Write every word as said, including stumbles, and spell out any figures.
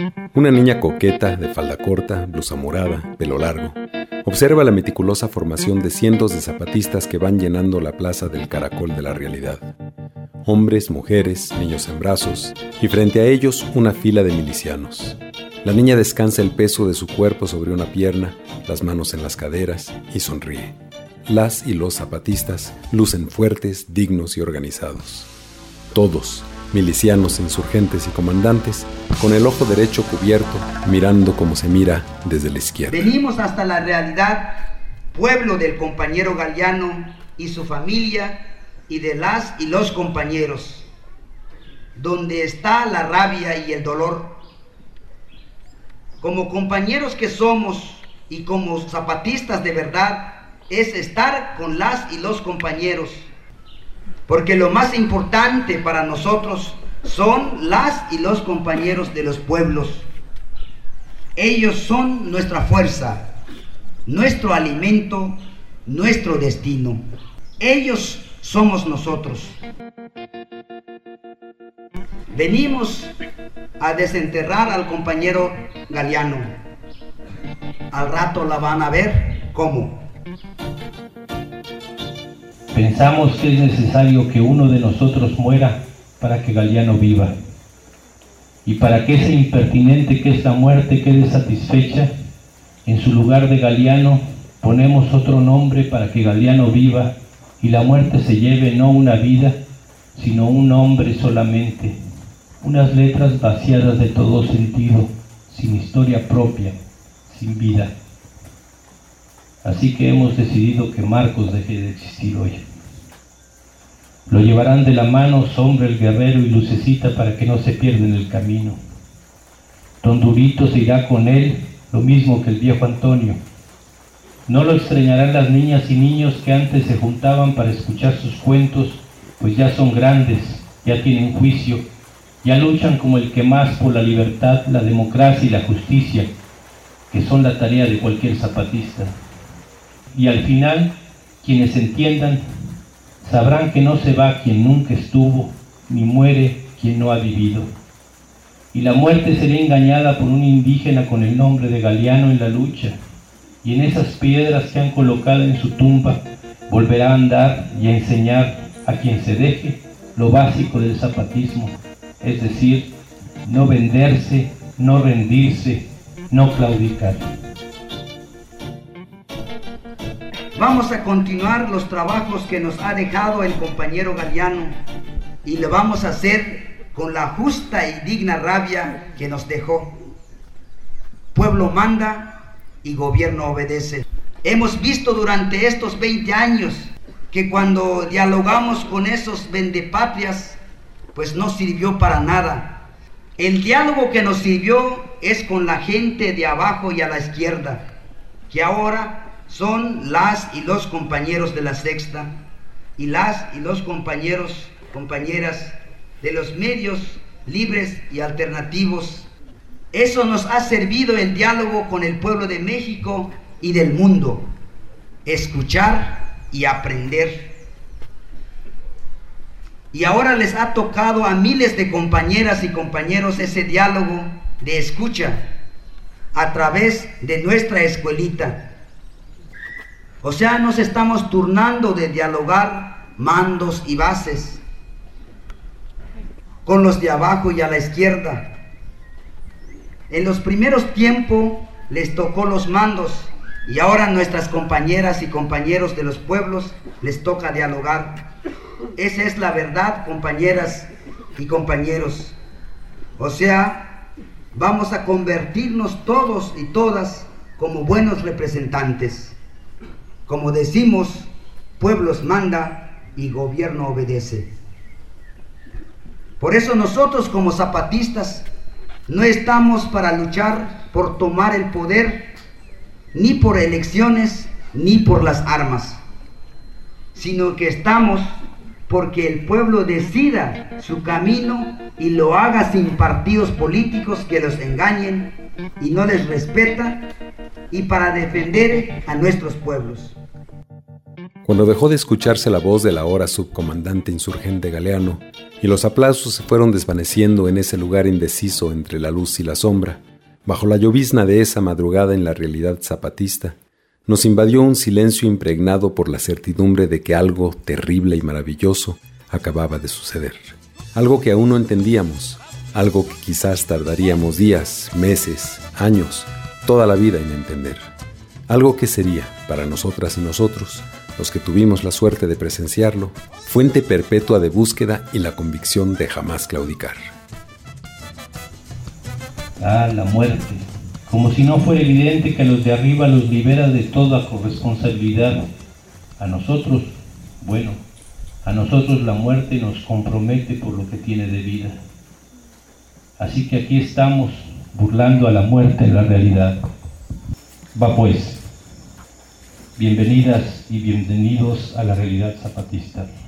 Una niña coqueta, de falda corta, blusa morada, pelo largo, observa la meticulosa formación de cientos de zapatistas que van llenando la plaza del caracol de la realidad. Hombres, mujeres, niños en brazos, y frente a ellos una fila de milicianos. La niña descansa el peso de su cuerpo sobre una pierna, las manos en las caderas, y sonríe. Las y los zapatistas lucen fuertes, dignos y organizados. Todos, milicianos, insurgentes y comandantes, con el ojo derecho cubierto, mirando como se mira desde la izquierda. Venimos hasta la realidad, pueblo del compañero Galiano y su familia, y de las y los compañeros, donde está la rabia y el dolor. Como compañeros que somos y como zapatistas de verdad, es estar con las y los compañeros, porque lo más importante para nosotros son las y los compañeros de los pueblos. Ellos son nuestra fuerza, nuestro alimento, nuestro destino. Ellos somos nosotros. Venimos a desenterrar al compañero Galiano. Al rato la van a ver cómo. Pensamos que es necesario que uno de nosotros muera para que Galiano viva. Y para que ese impertinente que es la muerte quede satisfecha, en su lugar de Galiano ponemos otro nombre para que Galiano viva y la muerte se lleve no una vida, sino un nombre solamente, unas letras vaciadas de todo sentido, sin historia propia, sin vida. Así que hemos decidido que Marcos deje de existir hoy. Lo llevarán de la mano Sombra el guerrero y Lucecita para que no se pierda en el camino. Don Durito se irá con él, lo mismo que el viejo Antonio. No lo extrañarán las niñas y niños que antes se juntaban para escuchar sus cuentos, pues ya son grandes, ya tienen juicio, ya luchan como el que más por la libertad, la democracia y la justicia, que son la tarea de cualquier zapatista. Y al final, quienes entiendan, sabrán que no se va quien nunca estuvo, ni muere quien no ha vivido. Y la muerte será engañada por un indígena con el nombre de Galiano en la lucha, y en esas piedras que han colocado en su tumba, volverá a andar y a enseñar a quien se deje lo básico del zapatismo, es decir, no venderse, no rendirse, no claudicar. Vamos a continuar los trabajos que nos ha dejado el compañero Galiano y lo vamos a hacer con la justa y digna rabia que nos dejó. Pueblo manda y gobierno obedece. Hemos visto durante estos veinte años que cuando dialogamos con esos vendepatrias, pues no sirvió para nada. El diálogo que nos sirvió es con la gente de abajo y a la izquierda, que ahora son las y los compañeros de la Sexta y las y los compañeros, compañeras de los medios libres y alternativos. Eso nos ha servido el diálogo con el pueblo de México y del mundo, escuchar y aprender. Y ahora les ha tocado a miles de compañeras y compañeros ese diálogo de escucha a través de nuestra escuelita. O sea, nos estamos turnando de dialogar mandos y bases con los de abajo y a la izquierda. En los primeros tiempos les tocó los mandos y ahora nuestras compañeras y compañeros de los pueblos les toca dialogar. Esa es la verdad, compañeras y compañeros. O sea, vamos a convertirnos todos y todas como buenos representantes. Como decimos, pueblos manda y gobierno obedece. Por eso nosotros como zapatistas no estamos para luchar por tomar el poder, ni por elecciones, ni por las armas, sino que estamos porque el pueblo decida su camino y lo haga sin partidos políticos que los engañen y no les respeta, y para defender a nuestros pueblos. Cuando dejó de escucharse la voz del ahora subcomandante insurgente Galeano y los aplausos se fueron desvaneciendo en ese lugar indeciso entre la luz y la sombra, bajo la llovizna de esa madrugada en la realidad zapatista, nos invadió un silencio impregnado por la certidumbre de que algo terrible y maravilloso acababa de suceder. Algo que aún no entendíamos, algo que quizás tardaríamos días, meses, años, toda la vida en entender. Algo que sería, para nosotras y nosotros, los que tuvimos la suerte de presenciarlo, fuente perpetua de búsqueda y la convicción de jamás claudicar. Ah, la muerte. Como si no fuera evidente que a los de arriba los libera de toda corresponsabilidad. A nosotros, bueno, a nosotros la muerte nos compromete por lo que tiene de vida. Así que aquí estamos, burlando a la muerte en la realidad. Va pues. Bienvenidas y bienvenidos a la realidad zapatista.